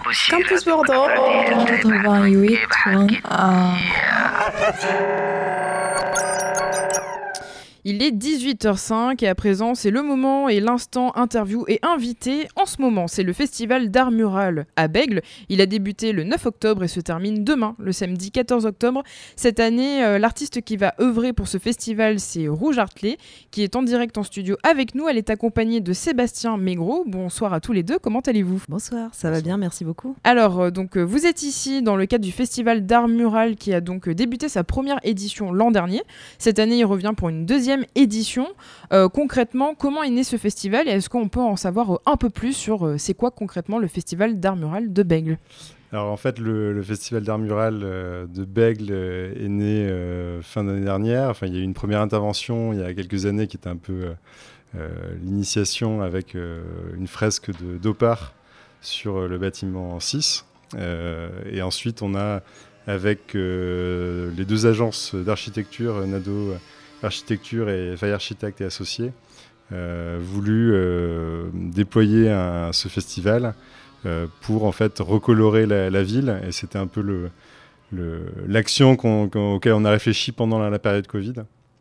Campus Bordeaux 88.1. Il est 18h05 et à présent c'est le moment et l'instant interview et invité. En ce moment c'est le festival d'art mural à Bègles. Il a débuté le 9 octobre et se termine demain, le samedi 14 octobre. Cette année, l'artiste qui va œuvrer pour ce festival c'est Rouge Artley qui est en direct en studio avec nous. Elle est accompagnée de Sébastien Maigret. Bonsoir à tous les deux, comment allez-vous ? Bonsoir, ça va bien, merci beaucoup. Alors, vous êtes ici dans le cadre du festival d'art mural qui a donc débuté sa première édition l'an dernier. Cette année il revient pour une deuxième édition. Concrètement, comment est né ce festival et est-ce qu'on peut en savoir un peu plus sur c'est quoi concrètement le festival d'art mural de Bègles ? Alors en fait, le festival d'art mural de Bègles est né fin d'année dernière. Enfin, il y a eu une première intervention il y a quelques années qui était un peu l'initiation avec une fresque d'Opar sur le bâtiment 6. Et ensuite, on a avec les deux agences d'architecture, Nado Architecture et Fay Architectes et Associés, voulu déployer ce festival pour en fait recolorer la ville. Et c'était un peu l'action auquel on a réfléchi pendant la période Covid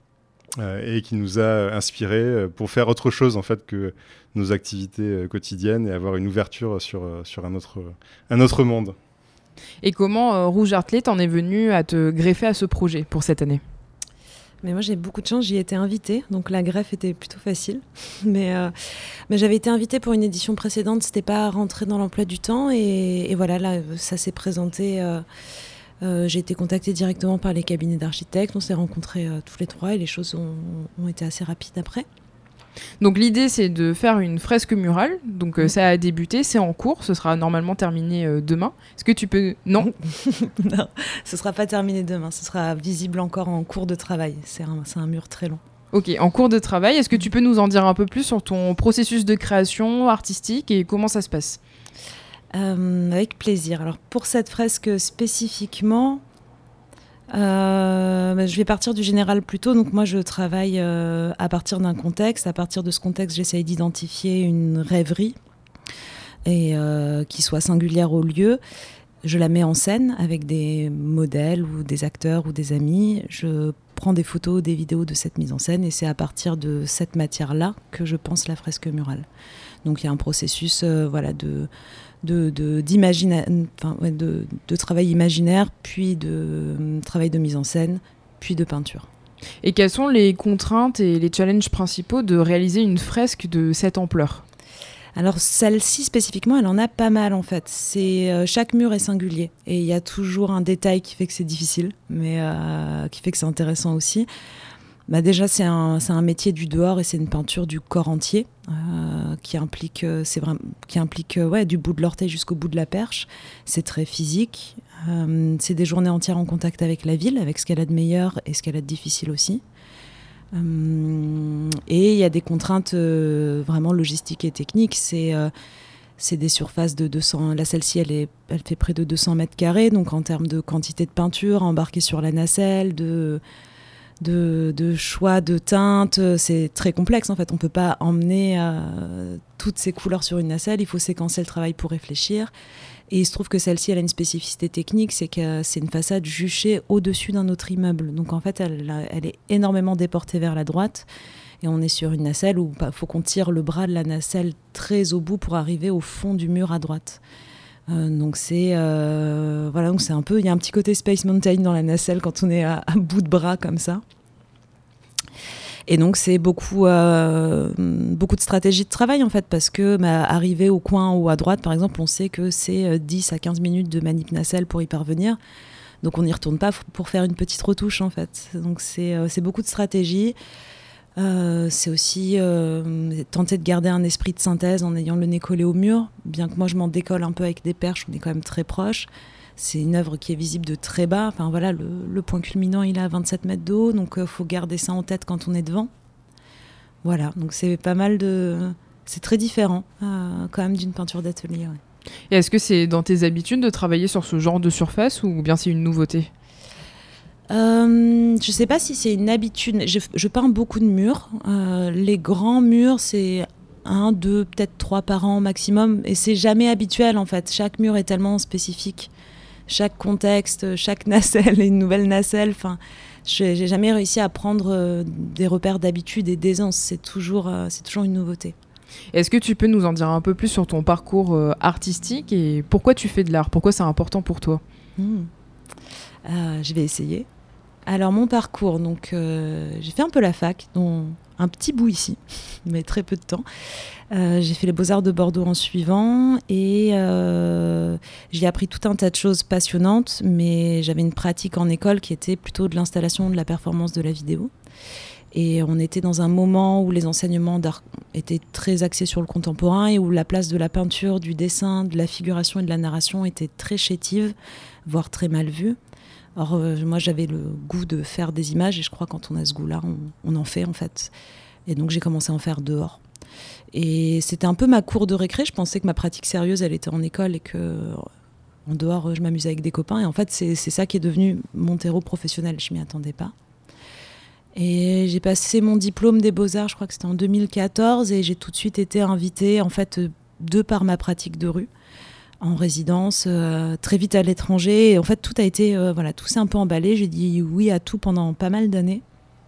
et qui nous a inspiré pour faire autre chose en fait que nos activités quotidiennes et avoir une ouverture sur un autre monde. Et comment Rouge Artley t'en est venu à te greffer à ce projet pour cette année ? Mais moi j'ai beaucoup de chance, j'y étais invitée, donc la greffe était plutôt facile. Mais j'avais été invitée pour une édition précédente, c'était pas rentré dans l'emploi du temps et voilà, là ça s'est présenté. J'ai été contactée directement par les cabinets d'architectes, on s'est rencontrés tous les trois et les choses ont été assez rapides après. Donc l'idée c'est de faire une fresque murale, donc ça a débuté, c'est en cours, ce sera normalement terminé demain. Est-ce que tu peux... Non. Non, ce sera pas terminé demain, ce sera visible encore en cours de travail, c'est un mur très long. Ok, en cours de travail, est-ce que tu peux nous en dire un peu plus sur ton processus de création artistique et comment ça se passe ? Avec plaisir. Alors pour cette fresque spécifiquement... je vais partir du général plutôt. Donc moi je travaille à partir d'un contexte. À partir de ce contexte, j'essaye d'identifier une rêverie et qui soit singulière au lieu. Je la mets en scène avec des modèles ou des acteurs ou des amis. Je prends des photos, des vidéos de cette mise en scène et c'est à partir de cette matière-là que je pense la fresque murale. Donc il y a un processus de travail imaginaire, puis de travail de mise en scène, puis de peinture. Et quelles sont les contraintes et les challenges principaux de réaliser une fresque de cette ampleur ? Alors celle-ci spécifiquement, elle en a pas mal en fait. Chaque mur est singulier et il y a toujours un détail qui fait que c'est difficile, mais qui fait que c'est intéressant aussi. Déjà, c'est un métier du dehors et c'est une peinture du corps entier qui implique du bout de l'orteil jusqu'au bout de la perche. C'est très physique. C'est des journées entières en contact avec la ville, avec ce qu'elle a de meilleur et ce qu'elle a de difficile aussi. Et il y a des contraintes vraiment logistiques et techniques. C'est des surfaces de 200... Là, celle-ci, elle fait près de 200 mètres carrés. Donc, en termes de quantité de peinture embarquée sur la nacelle, de choix de teintes, c'est très complexe en fait. On ne peut pas emmener toutes ces couleurs sur une nacelle, il faut séquencer le travail pour réfléchir. Et il se trouve que celle-ci, elle a une spécificité technique, c'est que c'est une façade juchée au-dessus d'un autre immeuble. Donc en fait, elle est énormément déportée vers la droite. Et on est sur une nacelle où il faut qu'on tire le bras de la nacelle très au bout pour arriver au fond du mur à droite. Donc c'est donc c'est un peu, il y a un petit côté Space Mountain dans la nacelle quand on est à bout de bras comme ça. Et donc c'est beaucoup de stratégie de travail en fait, parce que arriver au coin ou à droite par exemple, on sait que c'est 10 à 15 minutes de manip nacelle pour y parvenir. Donc on n'y retourne pas pour faire une petite retouche en fait. Donc c'est beaucoup de stratégie. C'est aussi tenter de garder un esprit de synthèse en ayant le nez collé au mur, bien que moi je m'en décolle un peu avec des perches, on est quand même très proche. C'est une œuvre qui est visible de très bas. Enfin voilà, le point culminant il est à 27 mètres de haut, donc faut garder ça en tête quand on est devant. Voilà, donc c'est pas mal c'est très différent quand même d'une peinture d'atelier. Ouais. Et est-ce que c'est dans tes habitudes de travailler sur ce genre de surface ou bien c'est une nouveauté ? Je sais pas si c'est une habitude. Je peins beaucoup de murs. Les grands murs, c'est 1, 2, peut-être 3 par an maximum. Et c'est jamais habituel en fait. Chaque mur est tellement spécifique. Chaque contexte, chaque nacelle est une nouvelle nacelle. Enfin, j'ai jamais réussi à prendre des repères d'habitude et d'aisance. C'est toujours une nouveauté. Est-ce que tu peux nous en dire un peu plus sur ton parcours artistique et pourquoi tu fais de l'art? Pourquoi c'est important pour toi? Je vais essayer. Alors mon parcours, donc j'ai fait un peu la fac, dont un petit bout ici, mais très peu de temps. J'ai fait les Beaux-Arts de Bordeaux en suivant et j'ai appris tout un tas de choses passionnantes, mais j'avais une pratique en école qui était plutôt de l'installation, de la performance, de la vidéo. Et on était dans un moment où les enseignements d'art étaient très axés sur le contemporain et où la place de la peinture, du dessin, de la figuration et de la narration était très chétive, voire très mal vue. Or, moi, j'avais le goût de faire des images et je crois que quand on a ce goût-là, on en fait en fait. Et donc, j'ai commencé à en faire dehors. Et c'était un peu ma cour de récré. Je pensais que ma pratique sérieuse, elle était en école et que en dehors, je m'amusais avec des copains. Et en fait, c'est ça qui est devenu mon terreau professionnel. Je m'y attendais pas. Et j'ai passé mon diplôme des Beaux-Arts, je crois que c'était en 2014, et j'ai tout de suite été invitée, en fait, de par ma pratique de rue, en résidence, très vite à l'étranger. Et en fait, tout a été, tout s'est un peu emballé. J'ai dit oui à tout pendant pas mal d'années.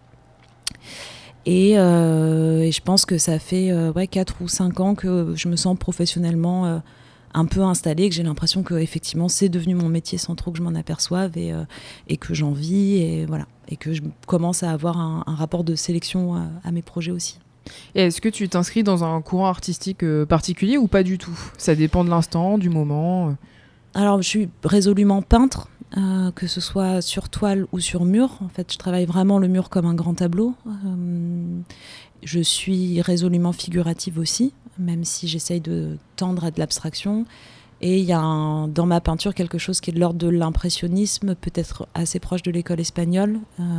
Et je pense que ça fait 4 ou 5 ans que je me sens professionnellement un peu installée, que j'ai l'impression que effectivement c'est devenu mon métier sans trop que je m'en aperçoive et que j'en vis et que je commence à avoir un rapport de sélection à mes projets aussi. Et est-ce que tu t'inscris dans un courant artistique particulier ou pas du tout? Ça dépend de l'instant, du moment. Alors je suis résolument peintre, que ce soit sur toile ou sur mur. En fait, je travaille vraiment le mur comme un grand tableau. Je suis résolument figurative aussi, même si j'essaye de tendre à de l'abstraction. Et il y a dans ma peinture quelque chose qui est de l'ordre de l'impressionnisme, peut-être assez proche de l'école espagnole,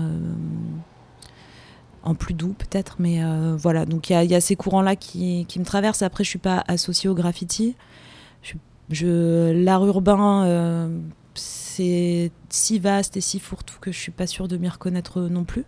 en plus doux peut-être, mais voilà. Donc il y a ces courants-là qui me traversent. Après, je ne suis pas associée au graffiti. L'art urbain, c'est si vaste et si fourre-tout que je ne suis pas sûre de m'y reconnaître non plus.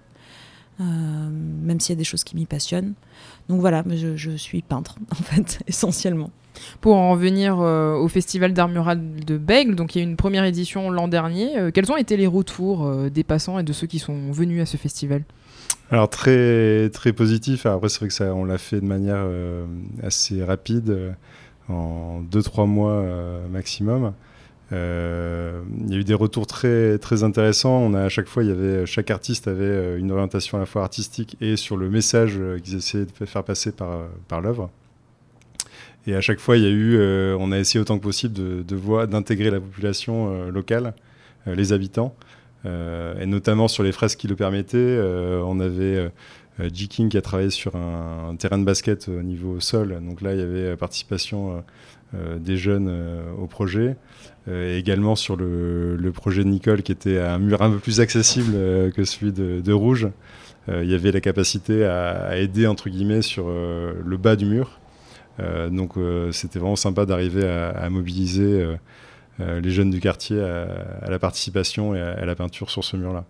Même s'il y a des choses qui m'y passionnent. Donc voilà, je suis peintre, en fait, essentiellement. Pour en venir au Festival d'Art Mural de Bègles, donc il y a eu une première édition l'an dernier. Quels ont été les retours des passants et de ceux qui sont venus à ce festival? Alors très, très positif. Alors après, c'est vrai que on l'a fait de manière assez rapide, en 2-3 mois maximum. Il y a eu des retours très, très intéressants. À chaque fois, chaque artiste avait une orientation à la fois artistique et sur le message qu'ils essayaient de faire passer par l'œuvre. Et à chaque fois, on a essayé autant que possible d'intégrer la population locale, les habitants, et notamment sur les fresques qui le permettaient. On avait J-King qui a travaillé sur un terrain de basket au niveau sol. Donc là, il y avait participation des jeunes au projet. Et également sur le projet de Nicole, qui était un mur un peu plus accessible que celui de Rouge. Il y avait la capacité à aider, entre guillemets, sur le bas du mur. Donc c'était vraiment sympa d'arriver à mobiliser les jeunes du quartier à la participation et à la peinture sur ce mur-là.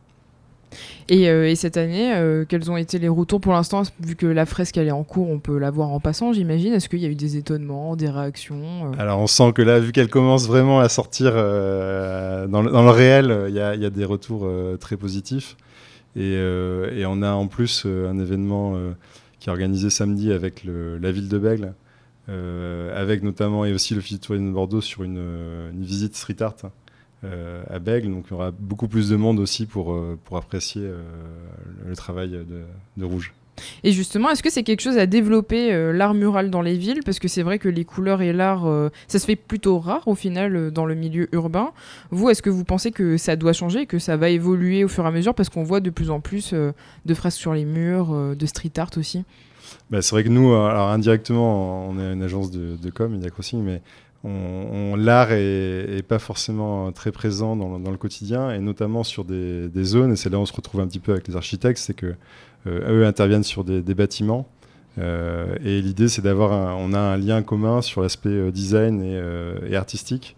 Et cette année, quels ont été les retours pour l'instant? Vu que la fresque elle est en cours, on peut la voir en passant, j'imagine. Est-ce qu'il y a eu des étonnements, des réactions? Alors on sent que là, vu qu'elle commence vraiment à sortir dans le réel, il y a des retours très positifs. Et on a en plus un événement qui est organisé samedi avec la ville de Bègles, avec notamment et aussi le Festival de Bordeaux sur une visite street art à Bègles. Donc il y aura beaucoup plus de monde aussi pour apprécier le travail de Rouge. Et justement, est-ce que c'est quelque chose à développer, l'art mural dans les villes? Parce que c'est vrai que les couleurs et l'art, ça se fait plutôt rare au final dans le milieu urbain. Vous, est-ce que vous pensez que ça doit changer, que ça va évoluer au fur et à mesure? Parce qu'on voit de plus en plus de fresques sur les murs, de street art aussi. C'est vrai que nous, alors indirectement, on est une agence de com, Media Crossing, mais l'art est pas forcément très présent dans le quotidien, et notamment sur des zones, et c'est là où on se retrouve un petit peu avec les architectes, c'est que eux interviennent sur des bâtiments, et l'idée c'est on a un lien commun sur l'aspect design et artistique,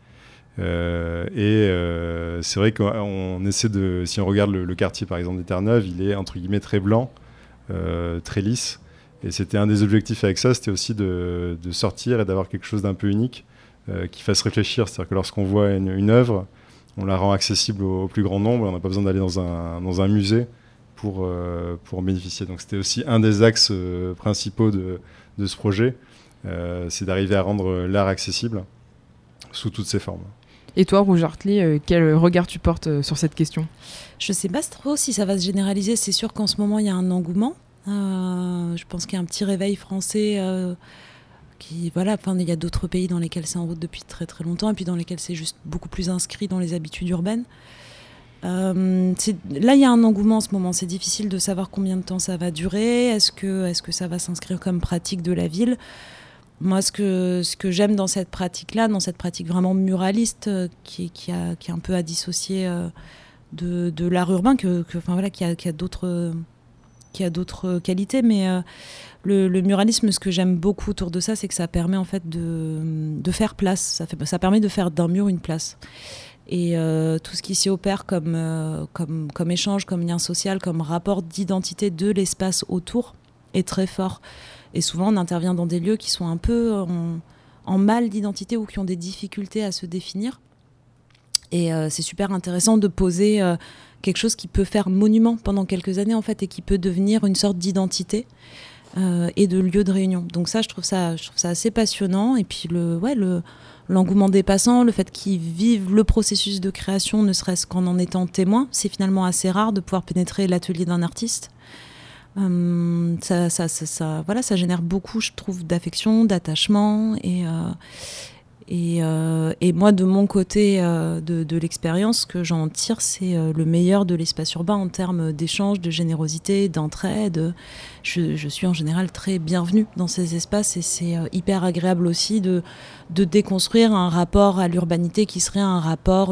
et c'est vrai qu'on essaie si on regarde le quartier par exemple des Terre-Neuve, il est entre guillemets très blanc, très lisse. Et c'était un des objectifs avec ça, c'était aussi de sortir et d'avoir quelque chose d'un peu unique qui fasse réfléchir. C'est-à-dire que lorsqu'on voit une œuvre, on la rend accessible au plus grand nombre. On n'a pas besoin d'aller dans un musée pour en bénéficier. Donc c'était aussi un des axes principaux de ce projet, c'est d'arriver à rendre l'art accessible sous toutes ses formes. Et toi, Rouge Artely, quel regard tu portes sur cette question ? Je ne sais pas trop si ça va se généraliser. C'est sûr qu'en ce moment, il y a un engouement. Je pense qu'il y a un petit réveil français. Il y a d'autres pays dans lesquels c'est en route depuis très très longtemps et puis dans lesquels c'est juste beaucoup plus inscrit dans les habitudes urbaines. Là, il y a un engouement en ce moment. C'est difficile de savoir combien de temps ça va durer. Est-ce que ça va s'inscrire comme pratique de la ville ? Moi, ce que j'aime dans cette pratique-là, dans cette pratique vraiment muraliste, qui est un peu à dissocier de l'art urbain, qui a d'autres qualités, mais le muralisme, ce que j'aime beaucoup autour de ça, c'est que ça permet en fait de faire place. Ça permet de faire d'un mur une place. Et tout ce qui s'y opère comme échange, comme lien social, comme rapport d'identité de l'espace autour est très fort. Et souvent, on intervient dans des lieux qui sont un peu en mal d'identité ou qui ont des difficultés à se définir. Et c'est super intéressant de poser quelque chose qui peut faire monument pendant quelques années en fait, et qui peut devenir une sorte d'identité et de lieu de réunion. Donc ça, je trouve ça assez passionnant. Et puis l'engouement des passants, le fait qu'ils vivent le processus de création, ne serait-ce qu'en en étant témoin, c'est finalement assez rare de pouvoir pénétrer l'atelier d'un artiste. Ça génère beaucoup, je trouve, d'affection, d'attachement et moi, de mon côté de l'expérience, ce que j'en tire, c'est le meilleur de l'espace urbain en termes d'échange, de générosité, d'entraide. Je suis en général très bienvenue dans ces espaces et c'est hyper agréable aussi de déconstruire un rapport à l'urbanité qui serait un rapport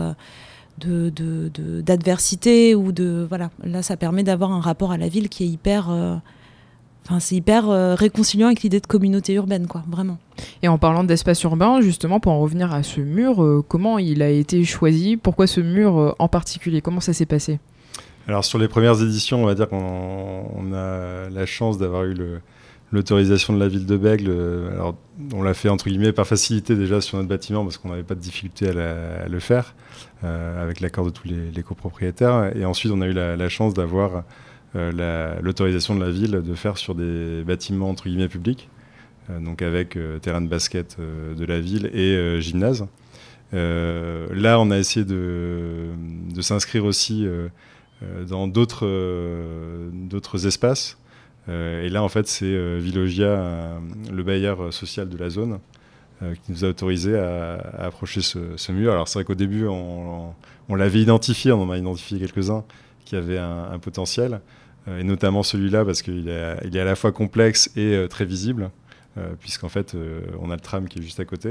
d'adversité ou voilà. Là, ça permet d'avoir un rapport à la ville qui est hyper réconciliant avec l'idée de communauté urbaine, quoi, vraiment. Et en parlant d'espace urbain, justement, pour en revenir à ce mur, comment il a été choisi ? Pourquoi ce mur en particulier ? Comment ça s'est passé ? Alors, sur les premières éditions, on va dire qu'on a la chance d'avoir eu l'autorisation de la ville de Bègles. Alors, on l'a fait, entre guillemets, par facilité déjà sur notre bâtiment, parce qu'on n'avait pas de difficulté à le faire, avec l'accord de tous les copropriétaires. Et ensuite, on a eu la chance d'avoir l'autorisation de la ville de faire sur des bâtiments entre guillemets publics, donc avec terrain de basket de la ville et gymnase. Là, on a essayé de s'inscrire aussi dans d'autres espaces. Et là, en fait, c'est Villogia, le bailleur social de la zone, qui nous a autorisé à approcher ce mur. Alors, c'est vrai qu'au début, on l'avait identifié, on en a identifié quelques-uns qui avaient un potentiel, et notamment celui-là parce qu'il est à la fois complexe et très visible, puisqu'en fait on a le tram qui est juste à côté,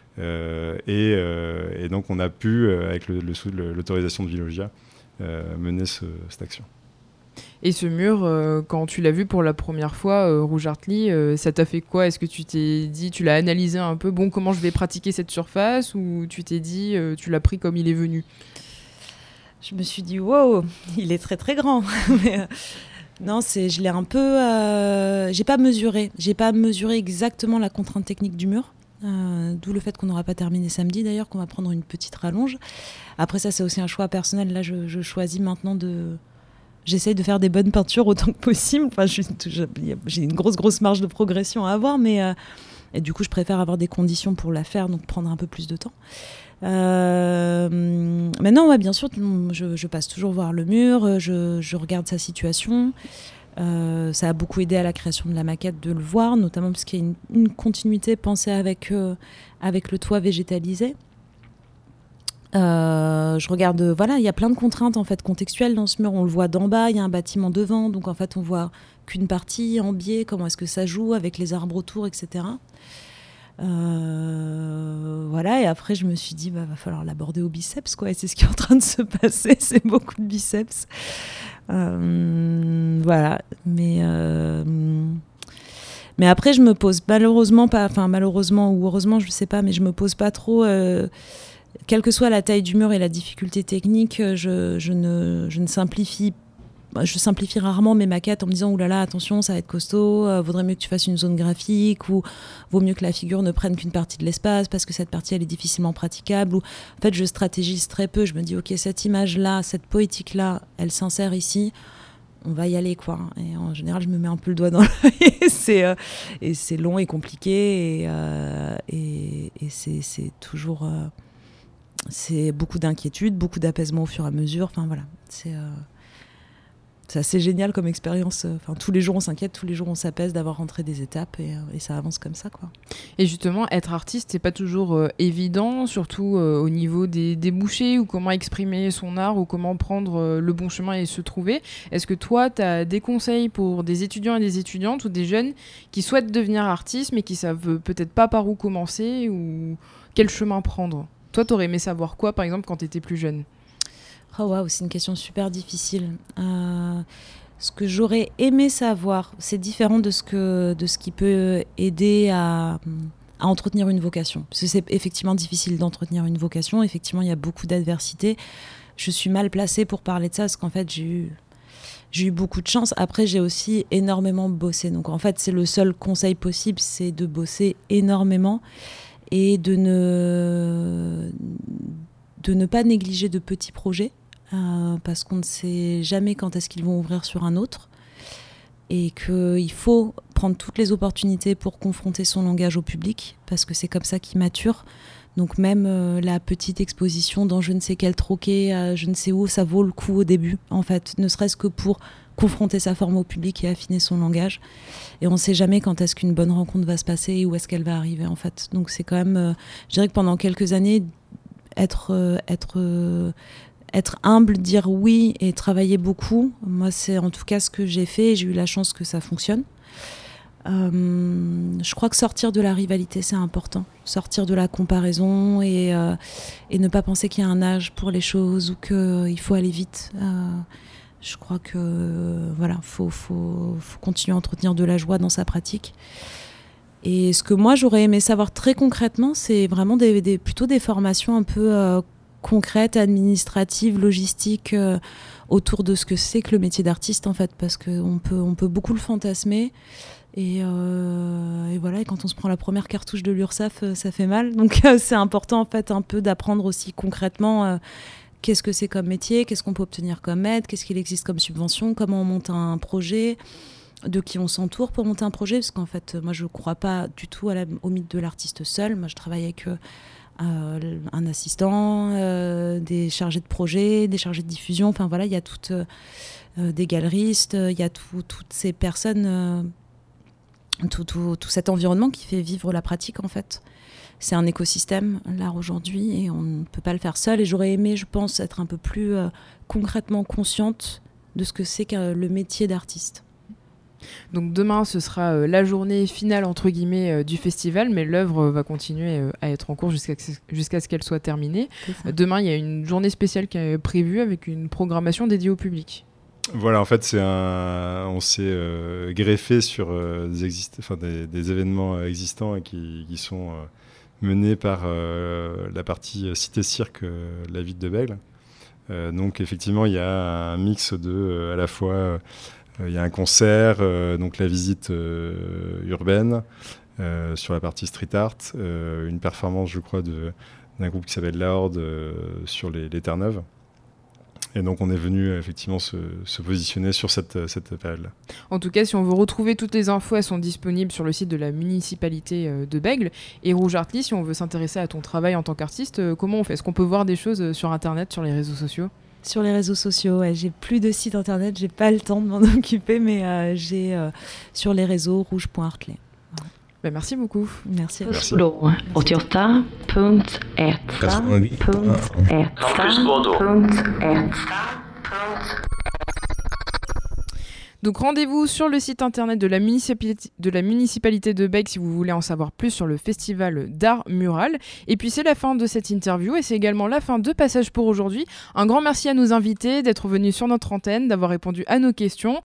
et donc on a pu, avec l'autorisation de Villogia, mener cette action. Et ce mur, quand tu l'as vu pour la première fois, Rouge Artely, ça t'a fait quoi ? Est-ce que tu t'es dit, tu l'as analysé un peu, comment je vais pratiquer cette surface, ou tu t'es dit, tu l'as pris comme il est venu ? Je me suis dit, wow, il est très très grand. Mais, non, je l'ai un peu... j'ai pas mesuré exactement la contrainte technique du mur. D'où le fait qu'on n'aura pas terminé samedi d'ailleurs, qu'on va prendre une petite rallonge. Après ça, c'est aussi un choix personnel. Là, je choisis maintenant j'essaye de faire des bonnes peintures autant que possible. Enfin, j'ai une grosse marge de progression à avoir, mais et du coup, je préfère avoir des conditions pour la faire, donc prendre un peu plus de temps. Maintenant, ouais, bien sûr, je passe toujours voir le mur, je regarde sa situation. Ça a beaucoup aidé à la création de la maquette de le voir, notamment parce qu'il y a une continuité pensée avec le toit végétalisé. Je regarde, voilà, il y a plein de contraintes en fait contextuelles dans ce mur. On le voit d'en bas, il y a un bâtiment devant, donc en fait on voit qu'une partie en biais. Comment est-ce que ça joue avec les arbres autour, etc. Voilà, et après je me suis dit va falloir l'aborder au biceps, quoi, et c'est ce qui est en train de se passer, c'est beaucoup de biceps. Voilà, mais après je me pose malheureusement ou heureusement, je sais pas, mais je me pose pas trop, quelle que soit la taille du mur et la difficulté technique, je ne simplifie je simplifie rarement mes maquettes en me disant oulala, attention, ça va être costaud, vaudrait mieux que tu fasses une zone graphique, ou vaut mieux que la figure ne prenne qu'une partie de l'espace parce que cette partie elle est difficilement praticable. Ou en fait, je stratégise très peu. Je me dis ok, cette image-là, cette poétique-là, elle s'insère ici. On va y aller, quoi. Et en général, je me mets un peu le doigt dans l'œil. Et c'est long et compliqué. Et c'est toujours... c'est beaucoup d'inquiétude, beaucoup d'apaisement au fur et à mesure. Enfin, voilà. C'est assez génial comme expérience. Enfin, tous les jours, on s'inquiète, tous les jours, on s'apaise d'avoir rentré des étapes et ça avance comme ça, quoi. Et justement, être artiste, c'est pas toujours évident, surtout au niveau des débouchés ou comment exprimer son art ou comment prendre le bon chemin et se trouver. Est-ce que toi, tu as des conseils pour des étudiants et des étudiantes ou des jeunes qui souhaitent devenir artistes mais qui savent peut-être pas par où commencer ou quel chemin prendre? Toi, t'aurais aimé savoir quoi, par exemple, quand t'étais plus jeune? Oh waouh, c'est une question super difficile. Ce que j'aurais aimé savoir, c'est différent de ce qui peut aider à entretenir une vocation. Parce que c'est effectivement difficile d'entretenir une vocation. Effectivement, il y a beaucoup d'adversité. Je suis mal placée pour parler de ça parce qu'en fait, j'ai eu beaucoup de chance. Après, j'ai aussi énormément bossé. Donc en fait, c'est le seul conseil possible, c'est de bosser énormément et de ne pas négliger de petits projets. Parce qu'on ne sait jamais quand est-ce qu'ils vont ouvrir sur un autre et qu'il faut prendre toutes les opportunités pour confronter son langage au public parce que c'est comme ça qu'il mature. Donc même la petite exposition dans je ne sais quel troquet, je ne sais où, ça vaut le coup au début en fait, ne serait-ce que pour confronter sa forme au public et affiner son langage. Et on ne sait jamais quand est-ce qu'une bonne rencontre va se passer et où est-ce qu'elle va arriver en fait. Donc c'est quand même, je dirais que pendant quelques années, être humble, dire oui et travailler beaucoup, moi c'est en tout cas ce que j'ai fait et j'ai eu la chance que ça fonctionne. Je crois que sortir de la rivalité c'est important, sortir de la comparaison et ne pas penser qu'il y a un âge pour les choses ou qu'il faut aller vite. Je crois que voilà, faut continuer à entretenir de la joie dans sa pratique. Et ce que moi j'aurais aimé savoir très concrètement, c'est vraiment plutôt des formations un peu concrètes, administratives, logistiques, autour de ce que c'est que le métier d'artiste en fait, parce qu'on peut beaucoup le fantasmer. Et voilà, et quand on se prend la première cartouche de l'URSSAF, ça fait mal. Donc c'est important en fait un peu d'apprendre aussi concrètement qu'est-ce que c'est comme métier, qu'est-ce qu'on peut obtenir comme aide, qu'est-ce qu'il existe comme subvention, comment on monte un projet, de qui on s'entoure pour monter un projet, parce qu'en fait moi je ne crois pas du tout au mythe de l'artiste seul. Moi je travaille avec un assistant, des chargés de projet, des chargés de diffusion, enfin voilà, il y a des galeristes, il y a toutes ces personnes, tout cet environnement qui fait vivre la pratique en fait. C'est un écosystème, l'art aujourd'hui, et on ne peut pas le faire seul. Et j'aurais aimé, je pense, être un peu plus concrètement consciente de ce que c'est que le métier d'artiste. Donc demain, ce sera la journée finale, entre guillemets, du festival, mais l'œuvre va continuer à être en cours jusqu'à ce qu'elle soit terminée. Demain, il y a une journée spéciale qui est prévue avec une programmation dédiée au public. Voilà, en fait, on s'est greffé sur des événements existants et qui sont menés par la partie Cité-Cirque, la ville de Bègles. Donc effectivement, il y a un mix à la fois... Il y a un concert, donc la visite urbaine sur la partie street art, une performance, je crois, d'un groupe qui s'appelle La Horde sur les Terre-Neuve. Et donc on est venu effectivement se positionner sur cette période-là. En tout cas, si on veut retrouver toutes les infos, elles sont disponibles sur le site de la municipalité de Bègles. Et Rouge Artly, si on veut s'intéresser à ton travail en tant qu'artiste, comment on fait? Est-ce qu'on peut voir des choses sur Internet, sur les réseaux sociaux? Sur les réseaux sociaux, ouais, j'ai plus de site internet, j'ai pas le temps de m'en occuper, mais j'ai sur les réseaux rouge.artly. Bah, merci beaucoup. Merci. Donc rendez-vous sur le site internet de la municipalité de Bègles si vous voulez en savoir plus sur le festival d'art mural. Et puis c'est la fin de cette interview et c'est également la fin de Passage pour aujourd'hui. Un grand merci à nos invités d'être venus sur notre antenne, d'avoir répondu à nos questions.